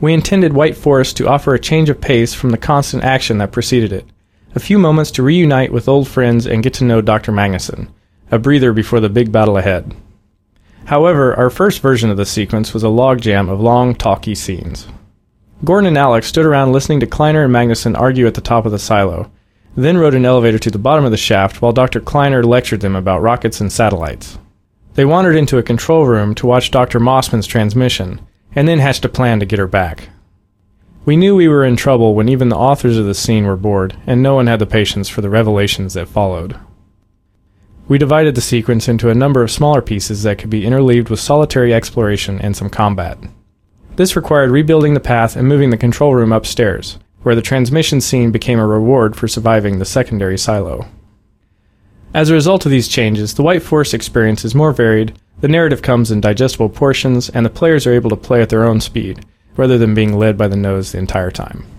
We intended White Forest to offer a change of pace from the constant action that preceded it. A few moments to reunite with old friends and get to know Dr. Magnuson, a breather before the big battle ahead. However, our first version of the sequence was a logjam of long, talky scenes. Gordon and Alex stood around listening to Kleiner and Magnuson argue at the top of the silo, then rode an elevator to the bottom of the shaft while Dr. Kleiner lectured them about rockets and satellites. They wandered into a control room to watch Dr. Mossman's transmission, and then hatched a plan to get her back. We knew we were in trouble when even the authors of the scene were bored, and no one had the patience for the revelations that followed. We divided the sequence into a number of smaller pieces that could be interleaved with solitary exploration and some combat. This required rebuilding the path and moving the control room upstairs, where the transmission scene became a reward for surviving the secondary silo. As a result of these changes, the White Forest experience is more varied, the narrative comes in digestible portions, and the players are able to play at their own speed, rather than being led by the nose the entire time.